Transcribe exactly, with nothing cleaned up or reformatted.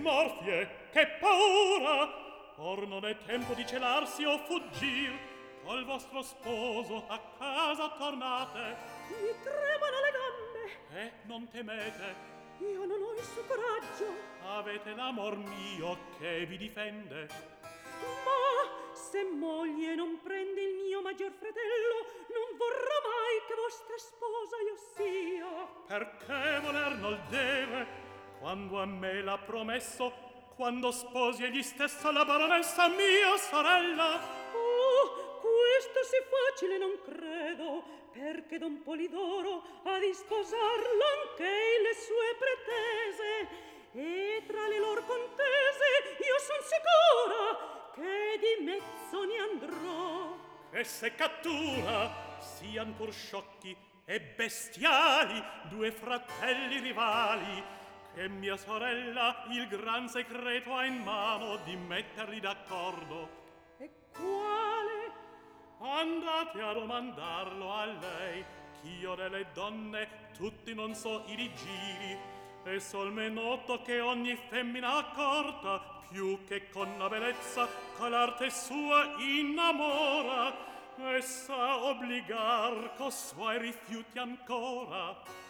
smorfie, che paura! Or non è tempo di celarsi o fuggir, col vostro sposo a casa tornate. Mi tremano le gambe. Eh, non temete. Io non ho il suo coraggio. Avete l'amor mio che vi difende. Ma se moglie non prende il mio maggior fratello, non vorrà mai che vostra sposa io sia. Perché voler non deve, quando a me l'ha promesso, quando sposi egli stesso la baronessa mia sorella. Oh, questo sì facile non credo, perché don Polidoro ha di sposarla anche le sue pretese, e tra le lor contese io son sicura che di mezzo ne andrò. Che seccatura, sian pur sciocchi e bestiali due fratelli rivali, che mia sorella il gran segreto ha in mano di metterli d'accordo. E quale? Andate a domandarlo a lei, ch'io delle donne tutti non so i rigiri, e sol me noto che ogni femmina accorta, più che con la bellezza coll'arte sua innamora, e sa obbligar co suoi rifiuti ancora.